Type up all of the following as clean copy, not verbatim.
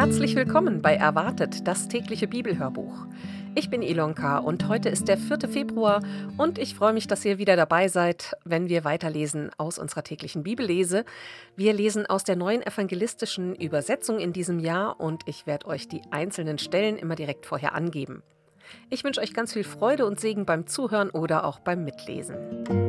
Herzlich willkommen bei Erwartet, das tägliche Bibelhörbuch. Ich bin Ilonka und heute ist der 4. Februar und ich freue mich, dass ihr wieder dabei seid, wenn wir weiterlesen aus unserer täglichen Bibellese. Wir lesen aus der neuen evangelistischen Übersetzung in diesem Jahr und ich werde euch die einzelnen Stellen immer direkt vorher angeben. Ich wünsche euch ganz viel Freude und Segen beim Zuhören oder auch beim Mitlesen.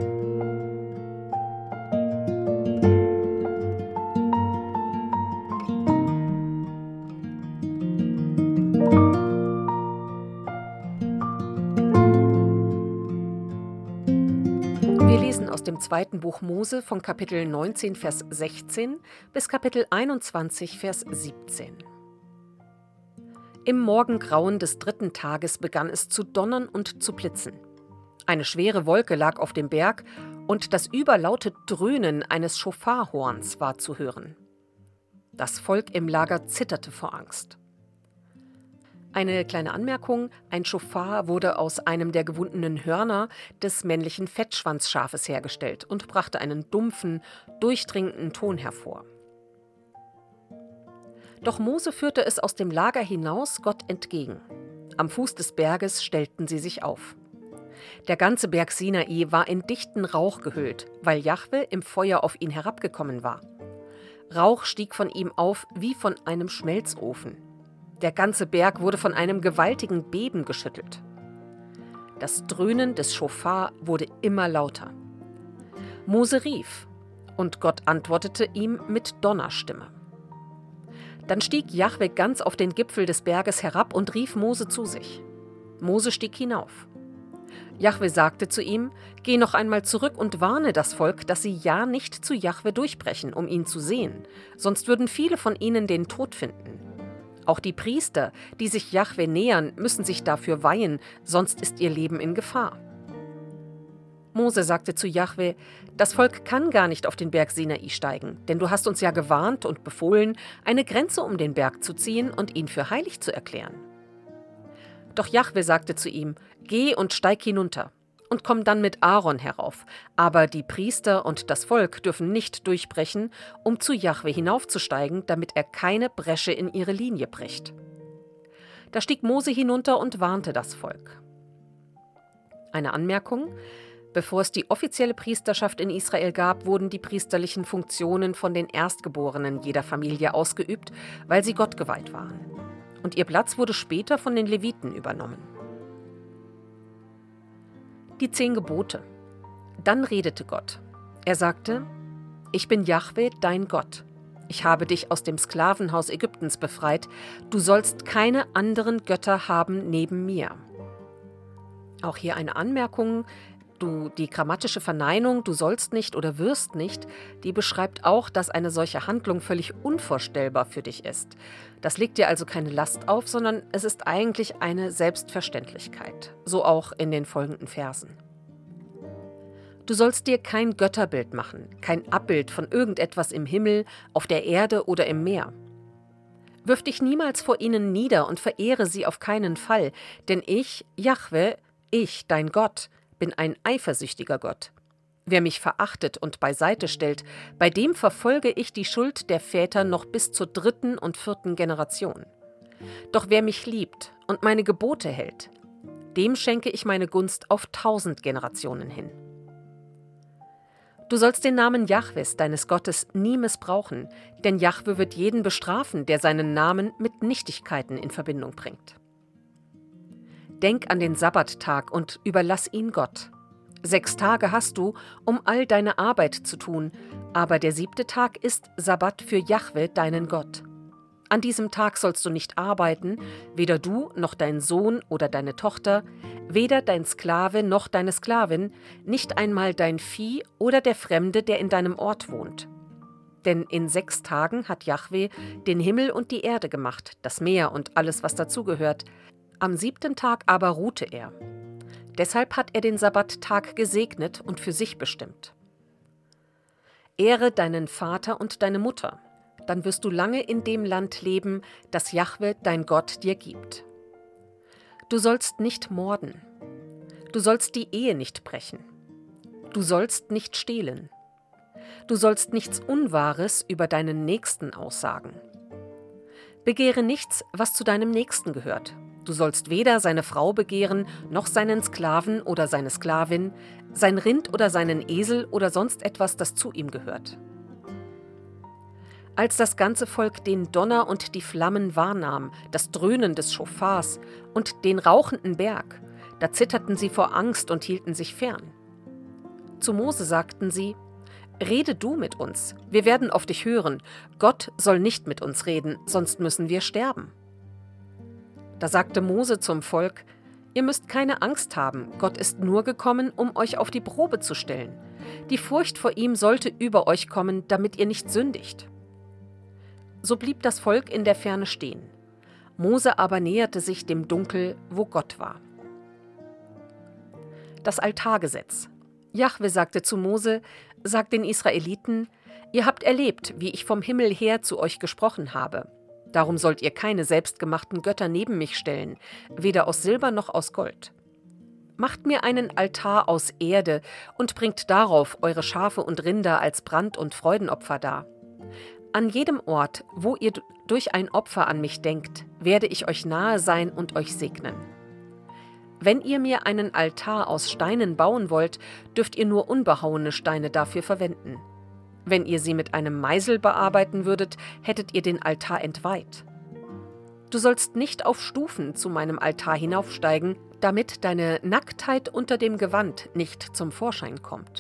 Wir lesen aus dem 2. Buch Mose von Kapitel 19, Vers 16 bis Kapitel 21, Vers 17. Im Morgengrauen des 3. Tages begann es zu donnern und zu blitzen. Eine schwere Wolke lag auf dem Berg und das überlaute Dröhnen eines Schofarhorns war zu hören. Das Volk im Lager zitterte vor Angst. Eine kleine Anmerkung: Ein Schofar wurde aus einem der gewundenen Hörner des männlichen Fettschwanzschafes hergestellt und brachte einen dumpfen, durchdringenden Ton hervor. Doch Mose führte es aus dem Lager hinaus Gott entgegen. Am Fuß des Berges stellten sie sich auf. Der ganze Berg Sinai war in dichten Rauch gehüllt, weil Jahwe im Feuer auf ihn herabgekommen war. Rauch stieg von ihm auf wie von einem Schmelzofen. Der ganze Berg wurde von einem gewaltigen Beben geschüttelt. Das Dröhnen des Schofar wurde immer lauter. Mose rief, und Gott antwortete ihm mit Donnerstimme. Dann stieg Jahwe ganz auf den Gipfel des Berges herab und rief Mose zu sich. Mose stieg hinauf. Jahwe sagte zu ihm: Geh noch einmal zurück und warne das Volk, dass sie ja nicht zu Jahwe durchbrechen, um ihn zu sehen, sonst würden viele von ihnen den Tod finden. Auch die Priester, die sich Jahwe nähern, müssen sich dafür weihen, sonst ist ihr Leben in Gefahr. Mose sagte zu Jahwe: Das Volk kann gar nicht auf den Berg Sinai steigen, denn du hast uns ja gewarnt und befohlen, eine Grenze um den Berg zu ziehen und ihn für heilig zu erklären. Doch Jahwe sagte zu ihm: Geh und steig hinunter und komm dann mit Aaron herauf, aber die Priester und das Volk dürfen nicht durchbrechen, um zu Jahwe hinaufzusteigen, damit er keine Bresche in ihre Linie bricht. Da stieg Mose hinunter und warnte das Volk. Eine Anmerkung: Bevor es die offizielle Priesterschaft in Israel gab, wurden die priesterlichen Funktionen von den Erstgeborenen jeder Familie ausgeübt, weil sie Gott geweiht waren. Und ihr Platz wurde später von den Leviten übernommen. Die 10 Gebote. Dann redete Gott. Er sagte: Ich bin Jahwe, dein Gott. Ich habe dich aus dem Sklavenhaus Ägyptens befreit. Du sollst keine anderen Götter haben neben mir. Auch hier eine Anmerkung: Die grammatische Verneinung „du sollst nicht“ oder „wirst nicht“, die beschreibt auch, dass eine solche Handlung völlig unvorstellbar für dich ist. Das legt dir also keine Last auf, sondern es ist eigentlich eine Selbstverständlichkeit. So auch in den folgenden Versen. Du sollst dir kein Götterbild machen, kein Abbild von irgendetwas im Himmel, auf der Erde oder im Meer. Wirf dich niemals vor ihnen nieder und verehre sie auf keinen Fall, denn ich, Jahwe, ich, dein Gott, bin ein eifersüchtiger Gott. Wer mich verachtet und beiseite stellt, bei dem verfolge ich die Schuld der Väter noch bis zur 3. und 4. Generation. Doch wer mich liebt und meine Gebote hält, dem schenke ich meine Gunst auf 1000 Generationen hin. Du sollst den Namen Jahwes, deines Gottes, nie missbrauchen, denn Jahwe wird jeden bestrafen, der seinen Namen mit Nichtigkeiten in Verbindung bringt. Denk an den Sabbattag und überlass ihn Gott. 6 Tage hast du, um all deine Arbeit zu tun, aber der 7. Tag ist Sabbat für Jahwe, deinen Gott. An diesem Tag sollst du nicht arbeiten, weder du noch dein Sohn oder deine Tochter, weder dein Sklave noch deine Sklavin, nicht einmal dein Vieh oder der Fremde, der in deinem Ort wohnt. Denn in 6 Tagen hat Jahwe den Himmel und die Erde gemacht, das Meer und alles, was dazugehört. Am 7. Tag aber ruhte er. Deshalb hat er den Sabbattag gesegnet und für sich bestimmt. Ehre deinen Vater und deine Mutter, dann wirst du lange in dem Land leben, das Jahwe, dein Gott, dir gibt. Du sollst nicht morden. Du sollst die Ehe nicht brechen. Du sollst nicht stehlen. Du sollst nichts Unwahres über deinen Nächsten aussagen. Begehre nichts, was zu deinem Nächsten gehört. Du sollst weder seine Frau begehren, noch seinen Sklaven oder seine Sklavin, sein Rind oder seinen Esel oder sonst etwas, das zu ihm gehört. Als das ganze Volk den Donner und die Flammen wahrnahm, das Dröhnen des Schofars und den rauchenden Berg, da zitterten sie vor Angst und hielten sich fern. Zu Mose sagten sie: Rede du mit uns, wir werden auf dich hören. Gott soll nicht mit uns reden, sonst müssen wir sterben. Da sagte Mose zum Volk: Ihr müsst keine Angst haben, Gott ist nur gekommen, um euch auf die Probe zu stellen. Die Furcht vor ihm sollte über euch kommen, damit ihr nicht sündigt. So blieb das Volk in der Ferne stehen. Mose aber näherte sich dem Dunkel, wo Gott war. Das Altargesetz. Jahwe sagte zu Mose: Sagt den Israeliten: Ihr habt erlebt, wie ich vom Himmel her zu euch gesprochen habe. Darum sollt ihr keine selbstgemachten Götter neben mich stellen, weder aus Silber noch aus Gold. Macht mir einen Altar aus Erde und bringt darauf eure Schafe und Rinder als Brand- und Freudenopfer dar. An jedem Ort, wo ihr durch ein Opfer an mich denkt, werde ich euch nahe sein und euch segnen. Wenn ihr mir einen Altar aus Steinen bauen wollt, dürft ihr nur unbehauene Steine dafür verwenden. Wenn ihr sie mit einem Meisel bearbeiten würdet, hättet ihr den Altar entweiht. Du sollst nicht auf Stufen zu meinem Altar hinaufsteigen, damit deine Nacktheit unter dem Gewand nicht zum Vorschein kommt.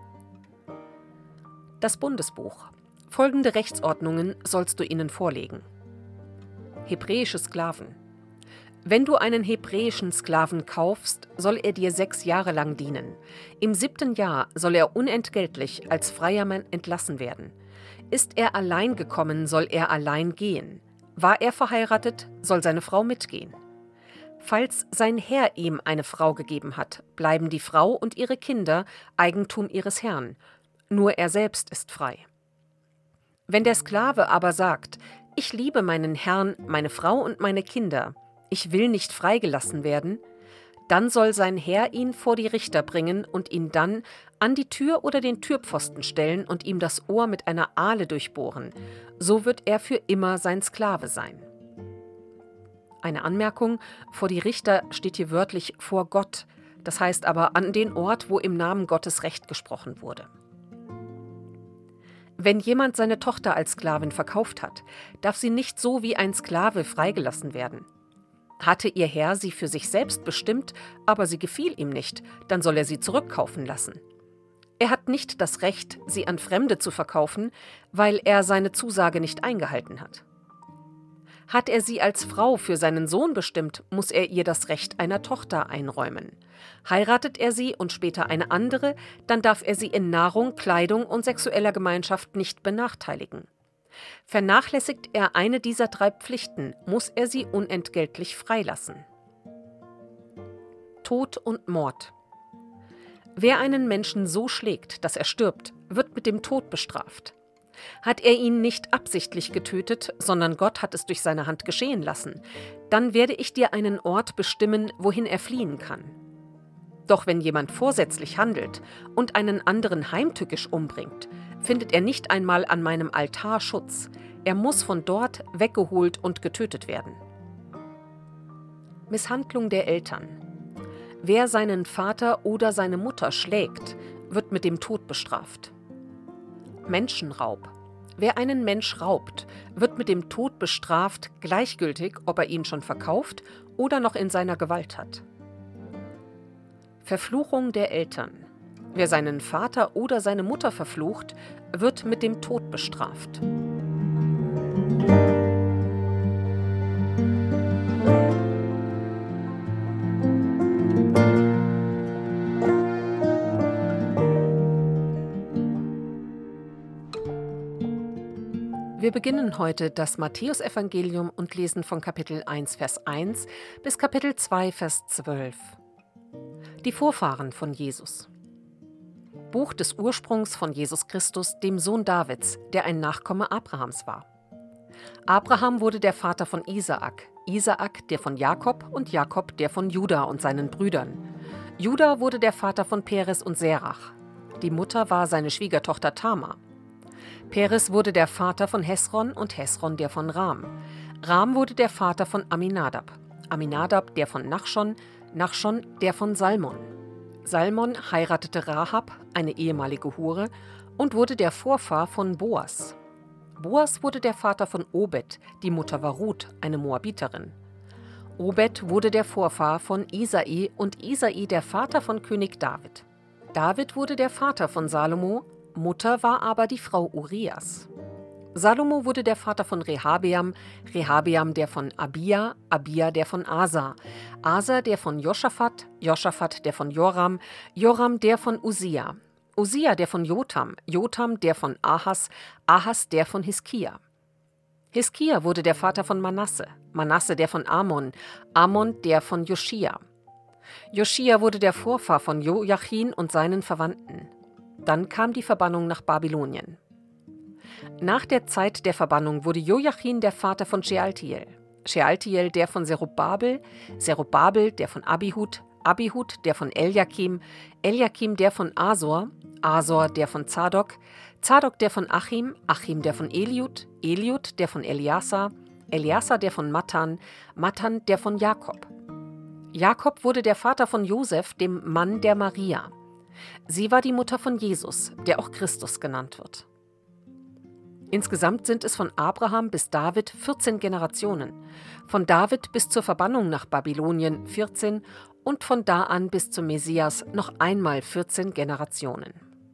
Das Bundesbuch. Folgende Rechtsordnungen sollst du ihnen vorlegen. Hebräische Sklaven. Wenn du einen hebräischen Sklaven kaufst, soll er dir 6 Jahre lang dienen. Im 7. Jahr soll er unentgeltlich als freier Mann entlassen werden. Ist er allein gekommen, soll er allein gehen. War er verheiratet, soll seine Frau mitgehen. Falls sein Herr ihm eine Frau gegeben hat, bleiben die Frau und ihre Kinder Eigentum ihres Herrn. Nur er selbst ist frei. Wenn der Sklave aber sagt: Ich liebe meinen Herrn, meine Frau und meine Kinder, ich will nicht freigelassen werden, dann soll sein Herr ihn vor die Richter bringen und ihn dann an die Tür oder den Türpfosten stellen und ihm das Ohr mit einer Ahle durchbohren. So wird er für immer sein Sklave sein. Eine Anmerkung: Vor die Richter steht hier wörtlich vor Gott, das heißt aber an den Ort, wo im Namen Gottes Recht gesprochen wurde. Wenn jemand seine Tochter als Sklavin verkauft hat, darf sie nicht so wie ein Sklave freigelassen werden. Hatte ihr Herr sie für sich selbst bestimmt, aber sie gefiel ihm nicht, dann soll er sie zurückkaufen lassen. Er hat nicht das Recht, sie an Fremde zu verkaufen, weil er seine Zusage nicht eingehalten hat. Hat er sie als Frau für seinen Sohn bestimmt, muss er ihr das Recht einer Tochter einräumen. Heiratet er sie und später eine andere, dann darf er sie in Nahrung, Kleidung und sexueller Gemeinschaft nicht benachteiligen. Vernachlässigt er eine dieser 3 Pflichten, muss er sie unentgeltlich freilassen. Tod und Mord. Wer einen Menschen so schlägt, dass er stirbt, wird mit dem Tod bestraft. Hat er ihn nicht absichtlich getötet, sondern Gott hat es durch seine Hand geschehen lassen, dann werde ich dir einen Ort bestimmen, wohin er fliehen kann. Doch wenn jemand vorsätzlich handelt und einen anderen heimtückisch umbringt, findet er nicht einmal an meinem Altar Schutz. Er muss von dort weggeholt und getötet werden. Misshandlung der Eltern. Wer seinen Vater oder seine Mutter schlägt, wird mit dem Tod bestraft. Menschenraub. Wer einen Mensch raubt, wird mit dem Tod bestraft, gleichgültig, ob er ihn schon verkauft oder noch in seiner Gewalt hat. Verfluchung der Eltern. Wer seinen Vater oder seine Mutter verflucht, wird mit dem Tod bestraft. Wir beginnen heute das Matthäusevangelium und lesen von Kapitel 1, Vers 1 bis Kapitel 2, Vers 12. Die Vorfahren von Jesus. Buch des Ursprungs von Jesus Christus, dem Sohn Davids, der ein Nachkomme Abrahams war. Abraham wurde der Vater von Isaak, Isaak der von Jakob und Jakob der von Juda und seinen Brüdern. Juda wurde der Vater von Peres und Serach. Die Mutter war seine Schwiegertochter Tamar. Peres wurde der Vater von Hesron und Hesron der von Ram. Ram wurde der Vater von Aminadab. Aminadab der von Nachschon, Nachschon der von Salmon. Salmon heiratete Rahab, eine ehemalige Hure, und wurde der Vorfahr von Boas. Boas wurde der Vater von Obed, die Mutter war Ruth, eine Moabiterin. Obed wurde der Vorfahr von Isai und Isai der Vater von König David. David wurde der Vater von Salomo, Mutter war aber die Frau Urias. Salomo wurde der Vater von Rehabeam, Rehabeam der von Abia, Abia der von Asa, Asa der von Joschafat, Joschafat der von Joram, Joram der von Usia, Usia der von Jotam, Jotam der von Ahas, Ahas der von Hiskia. Hiskia wurde der Vater von Manasse, Manasse der von Amon, Amon der von Joschia. Joschia wurde der Vorfahr von Joachim und seinen Verwandten. Dann kam die Verbannung nach Babylonien. Nach der Zeit der Verbannung wurde Joachim der Vater von Shealtiel, Shealtiel der von Zerubabel, Zerubabel der von Abihud, Abihud der von Eliakim, Eliakim der von Asor, Asor der von Zadok, Zadok der von Achim, Achim der von Eliud, Eliud der von Eliasar, Eliasar der von Matan, Matan der von Jakob. Jakob wurde der Vater von Josef, dem Mann der Maria. Sie war die Mutter von Jesus, der auch Christus genannt wird. Insgesamt sind es von Abraham bis David 14 Generationen, von David bis zur Verbannung nach Babylonien 14 und von da an bis zum Messias noch einmal 14 Generationen.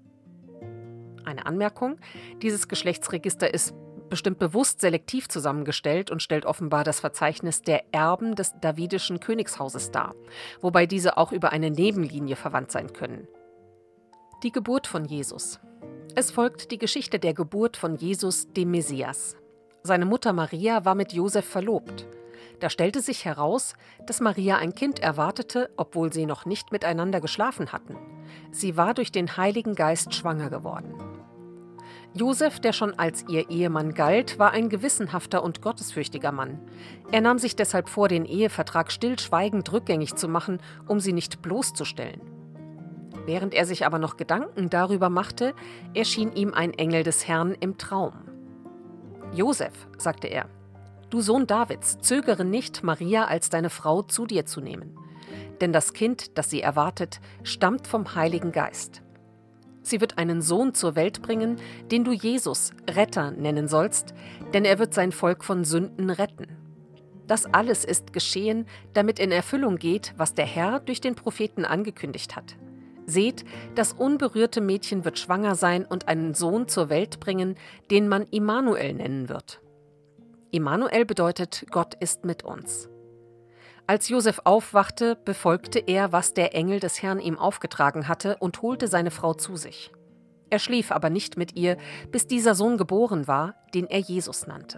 Eine Anmerkung: Dieses Geschlechtsregister ist bestimmt bewusst selektiv zusammengestellt und stellt offenbar das Verzeichnis der Erben des davidischen Königshauses dar, wobei diese auch über eine Nebenlinie verwandt sein können. Die Geburt von Jesus. Es folgt die Geschichte der Geburt von Jesus, dem Messias. Seine Mutter Maria war mit Josef verlobt. Da stellte sich heraus, dass Maria ein Kind erwartete, obwohl sie noch nicht miteinander geschlafen hatten. Sie war durch den Heiligen Geist schwanger geworden. Josef, der schon als ihr Ehemann galt, war ein gewissenhafter und gottesfürchtiger Mann. Er nahm sich deshalb vor, den Ehevertrag stillschweigend rückgängig zu machen, um sie nicht bloßzustellen. Während er sich aber noch Gedanken darüber machte, erschien ihm ein Engel des Herrn im Traum. »Josef«, sagte er, »du Sohn Davids, zögere nicht, Maria als deine Frau zu dir zu nehmen. Denn das Kind, das sie erwartet, stammt vom Heiligen Geist. Sie wird einen Sohn zur Welt bringen, den du Jesus, Retter, nennen sollst, denn er wird sein Volk von Sünden retten. Das alles ist geschehen, damit in Erfüllung geht, was der Herr durch den Propheten angekündigt hat. Seht, das unberührte Mädchen wird schwanger sein und einen Sohn zur Welt bringen, den man Immanuel nennen wird.« Immanuel bedeutet, Gott ist mit uns. Als Josef aufwachte, befolgte er, was der Engel des Herrn ihm aufgetragen hatte, und holte seine Frau zu sich. Er schlief aber nicht mit ihr, bis dieser Sohn geboren war, den er Jesus nannte.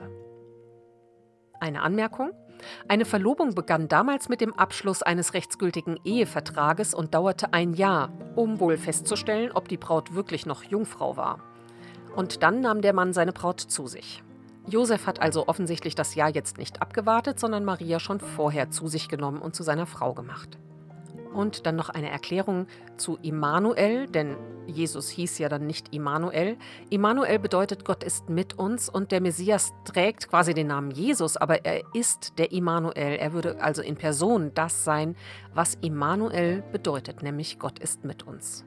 Eine Anmerkung: Eine Verlobung begann damals mit dem Abschluss eines rechtsgültigen Ehevertrages und dauerte ein Jahr, um wohl festzustellen, ob die Braut wirklich noch Jungfrau war. Und dann nahm der Mann seine Braut zu sich. Josef hat also offensichtlich das Jahr jetzt nicht abgewartet, sondern Maria schon vorher zu sich genommen und zu seiner Frau gemacht. Und dann noch eine Erklärung zu Immanuel, denn Jesus hieß ja dann nicht Immanuel. Immanuel bedeutet, Gott ist mit uns, und der Messias trägt quasi den Namen Jesus, aber er ist der Immanuel. Er würde also in Person das sein, was Immanuel bedeutet, nämlich Gott ist mit uns.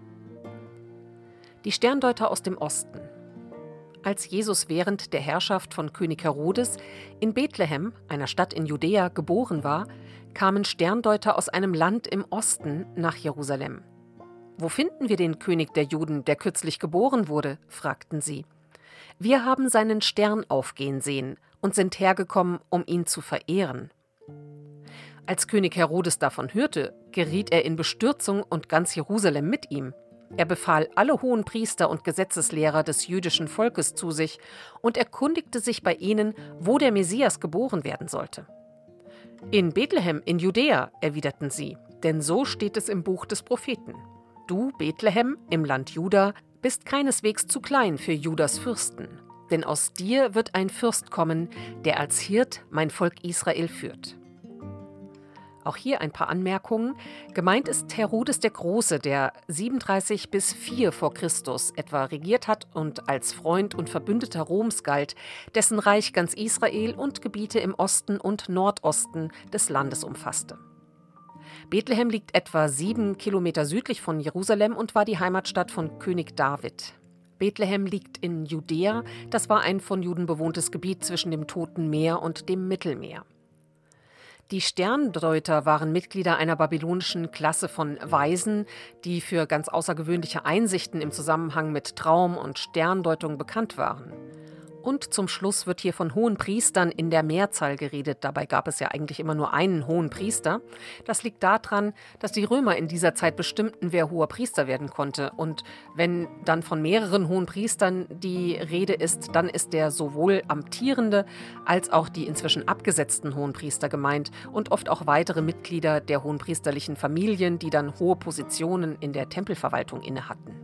Die Sterndeuter aus dem Osten. Als Jesus während der Herrschaft von König Herodes in Bethlehem, einer Stadt in Judäa, geboren war, kamen Sterndeuter aus einem Land im Osten nach Jerusalem. »Wo finden wir den König der Juden, der kürzlich geboren wurde?« fragten sie. »Wir haben seinen Stern aufgehen sehen und sind hergekommen, um ihn zu verehren.« Als König Herodes davon hörte, geriet er in Bestürzung und ganz Jerusalem mit ihm. Er befahl alle hohen Priester und Gesetzeslehrer des jüdischen Volkes zu sich und erkundigte sich bei ihnen, wo der Messias geboren werden sollte. »In Bethlehem, in Judäa«, erwiderten sie, denn so steht es im Buch des Propheten. »Du, Bethlehem, im Land Juda, bist keineswegs zu klein für Judas Fürsten, denn aus dir wird ein Fürst kommen, der als Hirt mein Volk Israel führt.« Auch hier ein paar Anmerkungen. Gemeint ist Herodes der Große, der 37 bis 4 vor Christus etwa regiert hat und als Freund und Verbündeter Roms galt, dessen Reich ganz Israel und Gebiete im Osten und Nordosten des Landes umfasste. Bethlehem liegt etwa 7 Kilometer südlich von Jerusalem und war die Heimatstadt von König David. Bethlehem liegt in Judäa, das war ein von Juden bewohntes Gebiet zwischen dem Toten Meer und dem Mittelmeer. Die Sterndeuter waren Mitglieder einer babylonischen Klasse von Weisen, die für ganz außergewöhnliche Einsichten im Zusammenhang mit Traum und Sterndeutung bekannt waren. Und zum Schluss wird hier von hohen Priestern in der Mehrzahl geredet. Dabei gab es ja eigentlich immer nur einen hohen Priester. Das liegt daran, dass die Römer in dieser Zeit bestimmten, wer hoher Priester werden konnte. Und wenn dann von mehreren hohen Priestern die Rede ist, dann ist der sowohl amtierende als auch die inzwischen abgesetzten Hohenpriester gemeint und oft auch weitere Mitglieder der hohenpriesterlichen Familien, die dann hohe Positionen in der Tempelverwaltung innehatten.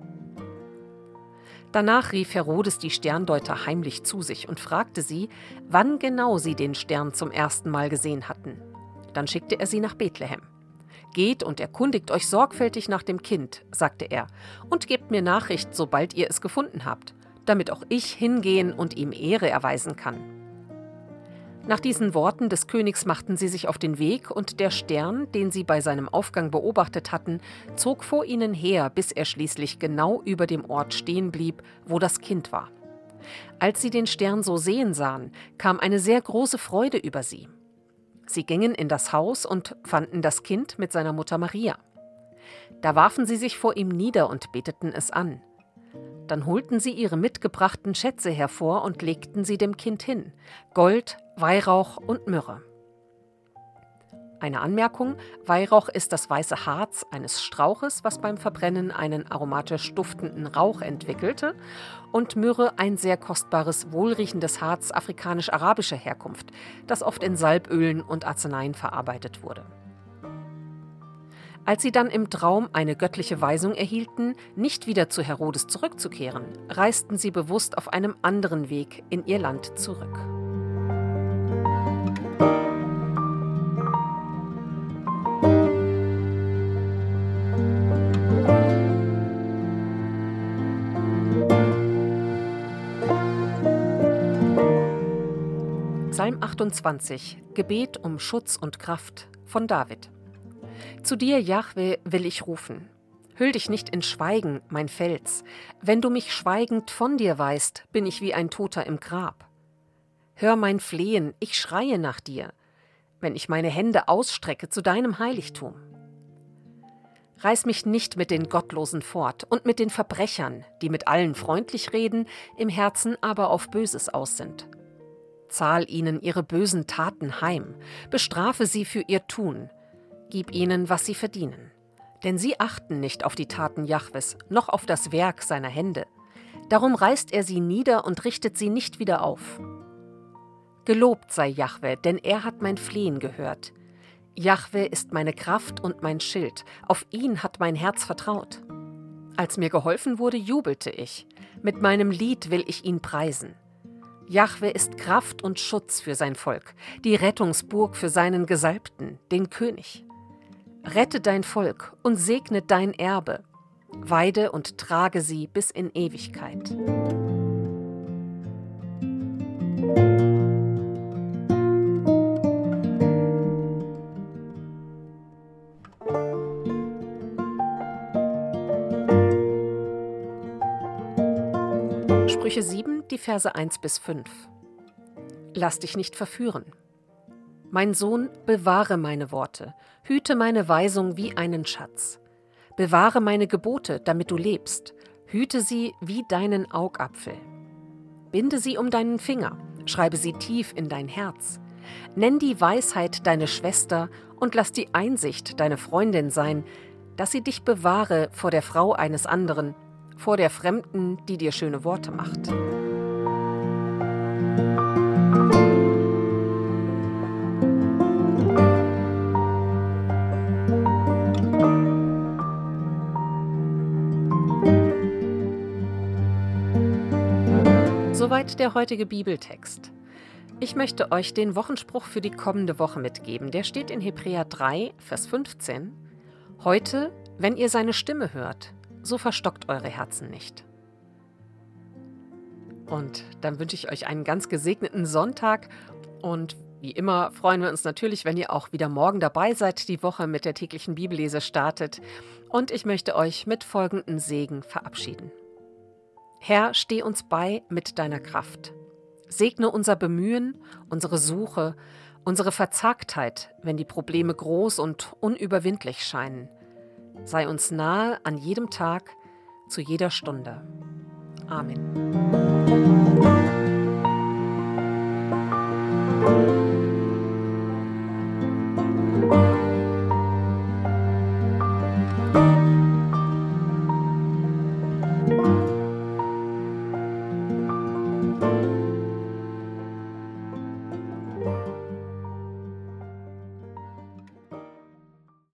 Danach rief Herodes die Sterndeuter heimlich zu sich und fragte sie, wann genau sie den Stern zum ersten Mal gesehen hatten. Dann schickte er sie nach Bethlehem. »Geht und erkundigt euch sorgfältig nach dem Kind«, sagte er, »und gebt mir Nachricht, sobald ihr es gefunden habt, damit auch ich hingehen und ihm Ehre erweisen kann.« Nach diesen Worten des Königs machten sie sich auf den Weg und der Stern, den sie bei seinem Aufgang beobachtet hatten, zog vor ihnen her, bis er schließlich genau über dem Ort stehen blieb, wo das Kind war. Als sie den Stern so sehen sahen, kam eine sehr große Freude über sie. Sie gingen in das Haus und fanden das Kind mit seiner Mutter Maria. Da warfen sie sich vor ihm nieder und beteten es an. Dann holten sie ihre mitgebrachten Schätze hervor und legten sie dem Kind hin: Gold, Weihrauch und Myrrhe. Eine Anmerkung: Weihrauch ist das weiße Harz eines Strauches, was beim Verbrennen einen aromatisch duftenden Rauch entwickelte, und Myrrhe ein sehr kostbares, wohlriechendes Harz afrikanisch-arabischer Herkunft, das oft in Salbölen und Arzneien verarbeitet wurde. Als sie dann im Traum eine göttliche Weisung erhielten, nicht wieder zu Herodes zurückzukehren, reisten sie bewusst auf einem anderen Weg in ihr Land zurück. Psalm 28, Gebet um Schutz und Kraft von David. Zu dir, Jahwe, will ich rufen. Hüll dich nicht in Schweigen, mein Fels. Wenn du mich schweigend von dir weist, bin ich wie ein Toter im Grab. Hör mein Flehen, ich schreie nach dir, wenn ich meine Hände ausstrecke zu deinem Heiligtum. Reiß mich nicht mit den Gottlosen fort und mit den Verbrechern, die mit allen freundlich reden, im Herzen aber auf Böses aus sind. Zahl ihnen ihre bösen Taten heim, bestrafe sie für ihr Tun, gib ihnen, was sie verdienen. Denn sie achten nicht auf die Taten Jahwes, noch auf das Werk seiner Hände. Darum reißt er sie nieder und richtet sie nicht wieder auf. Gelobt sei Jahwe, denn er hat mein Flehen gehört. Jahwe ist meine Kraft und mein Schild, auf ihn hat mein Herz vertraut. Als mir geholfen wurde, jubelte ich. Mit meinem Lied will ich ihn preisen. Jahwe ist Kraft und Schutz für sein Volk, die Rettungsburg für seinen Gesalbten, den König. Rette dein Volk und segne dein Erbe, weide und trage sie bis in Ewigkeit. Sprüche 7, die Verse 1 bis 5. Lass dich nicht verführen. Mein Sohn, bewahre meine Worte, hüte meine Weisung wie einen Schatz. Bewahre meine Gebote, damit du lebst, hüte sie wie deinen Augapfel. Binde sie um deinen Finger, schreibe sie tief in dein Herz. Nenn die Weisheit deine Schwester und lass die Einsicht deine Freundin sein, dass sie dich bewahre vor der Frau eines anderen, vor der Fremden, die dir schöne Worte macht. Soweit der heutige Bibeltext. Ich möchte euch den Wochenspruch für die kommende Woche mitgeben. Der steht in Hebräer 3, Vers 15. Heute, wenn ihr seine Stimme hört, so verstockt eure Herzen nicht. Und dann wünsche ich euch einen ganz gesegneten Sonntag und wie immer freuen wir uns natürlich, wenn ihr auch wieder morgen dabei seid, die Woche mit der täglichen Bibellese startet. Und ich möchte euch mit folgendem Segen verabschieden. Herr, steh uns bei mit deiner Kraft. Segne unser Bemühen, unsere Suche, unsere Verzagtheit, wenn die Probleme groß und unüberwindlich scheinen. Sei uns nahe an jedem Tag, zu jeder Stunde. Amen.